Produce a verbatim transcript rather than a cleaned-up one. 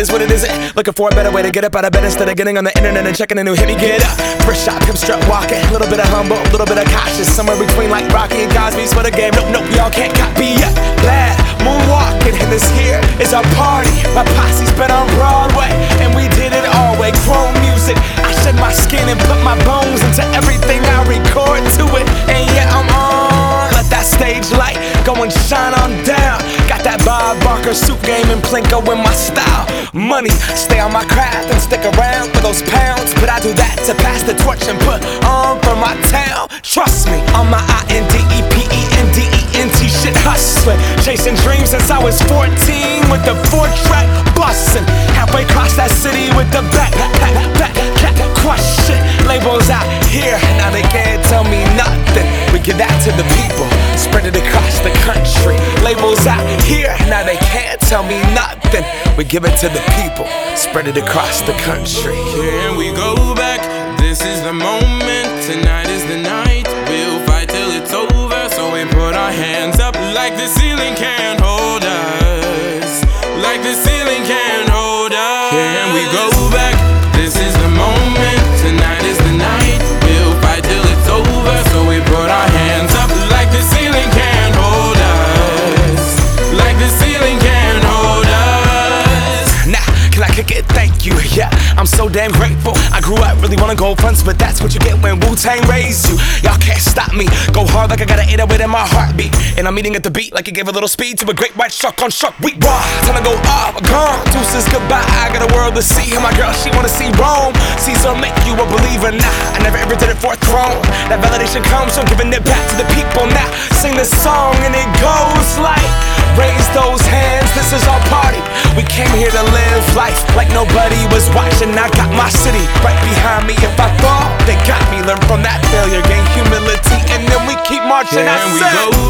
is what it isn't. Looking for a better way to get up out of bed instead of getting on the internet and checking a new hit. Me get up, first shot, come strut walking. A little bit of humble, a little bit of cautious. Somewhere between like Rocky and Cosby's for the game. Nope, nope, y'all can't copy yet. Glad moonwalking, and this here is our party. My posse's been on Broadway, and we did it all way. Chrome music, I shed my skin and put my bones into everything I record to it. And yeah, I'm on. Let that stage light go and shine on down. Got that Bob Barker suit game and Plinko in my style. Money, stay on my craft and stick around for those pounds. But I do that to pass the torch and put on for my town. Trust me, on my I N D E P E N D E N T shit hustling. Chasing dreams since I was fourteen with the four track bustin'. Halfway across that city with the back, back, back, back, crush shit. Labels out here, now they can't tell me nothing. We give that to the people, spread it across the country. Labels out here, now they can't tell me nothing. We give it to the people, spread it across the country. Can we go back? This is the moment, tonight is the night. We'll fight till it's over, so we put our hands up like the ceiling can't hold us. Like the ceiling can't hold us. Can we go back? This is the moment, tonight is the night. We'll fight till it's over, so we put our hands up like the ceiling can't hold us. Like the ceiling can't hold us. Nah, can I kick it? Thank you, yeah, I'm so damn grateful. I grew up really wanna go fronts, but that's what you get when Wu-Tang raised you. Y'all can't stop me, go hard like I got an eight oh eight in my heartbeat. And I'm eating at the beat like it gave a little speed to a great white shark on shark week. Raw, time to go off, gone, deuces goodbye. I got a world to see, and my girl, she wanna see Rome. Caesar make you a believer, nah, I never ever did it for a throne. That validation comes from giving it back to the people. Now, sing this song and it goes like, raise those hands, this is our party. We came here to live life like nobody was watching. I got my city right behind me. If I fall, they got me. Learn from that failure, gain humility, and then we keep marching. Can I we said, go